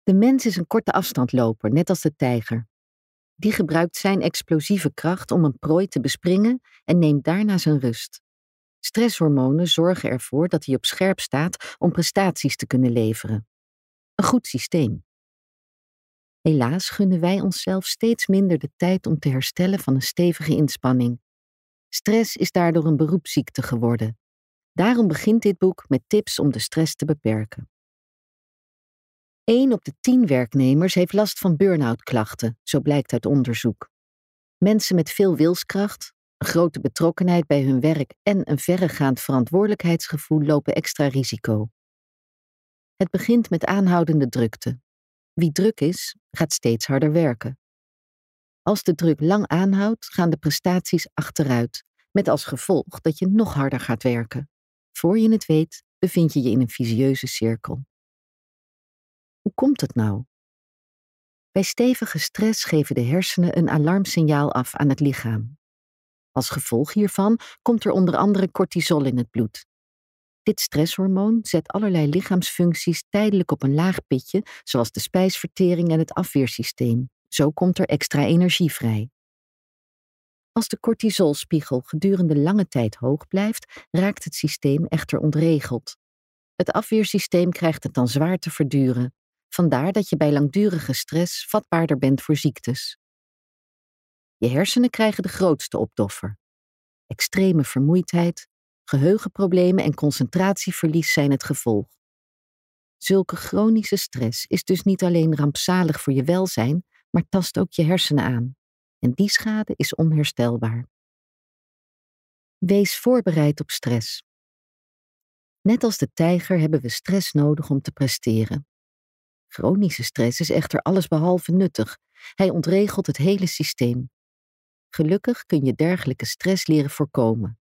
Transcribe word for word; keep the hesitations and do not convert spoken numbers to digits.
De mens is een korte afstandloper, net als de tijger. Die gebruikt zijn explosieve kracht om een prooi te bespringen en neemt daarna zijn rust. Stresshormonen zorgen ervoor dat hij op scherp staat om prestaties te kunnen leveren. Een goed systeem. Helaas gunnen wij onszelf steeds minder de tijd om te herstellen van een stevige inspanning. Stress is daardoor een beroepsziekte geworden. Daarom begint dit boek met tips om de stress te beperken. één op de tien werknemers heeft last van burn-out klachten, zo blijkt uit onderzoek. Mensen met veel wilskracht, een grote betrokkenheid bij hun werk en een verregaand verantwoordelijkheidsgevoel lopen extra risico. Het begint met aanhoudende drukte. Wie druk is, gaat steeds harder werken. Als de druk lang aanhoudt, gaan de prestaties achteruit, met als gevolg dat je nog harder gaat werken. Voor je het weet, bevind je je in een vicieuze cirkel. Hoe komt het nou? Bij stevige stress geven de hersenen een alarmsignaal af aan het lichaam. Als gevolg hiervan komt er onder andere cortisol in het bloed. Dit stresshormoon zet allerlei lichaamsfuncties tijdelijk op een laag pitje, zoals de spijsvertering en het afweersysteem. Zo komt er extra energie vrij. Als de cortisolspiegel gedurende lange tijd hoog blijft, raakt het systeem echter ontregeld. Het afweersysteem krijgt het dan zwaar te verduren. Vandaar dat je bij langdurige stress vatbaarder bent voor ziektes. Je hersenen krijgen de grootste opdoffer. Extreme vermoeidheid, geheugenproblemen en concentratieverlies zijn het gevolg. Zulke chronische stress is dus niet alleen rampzalig voor je welzijn, maar tast ook je hersenen aan. En die schade is onherstelbaar. Wees voorbereid op stress. Net als de tijger hebben we stress nodig om te presteren. Chronische stress is echter allesbehalve nuttig. Hij ontregelt het hele systeem. Gelukkig kun je dergelijke stress leren voorkomen.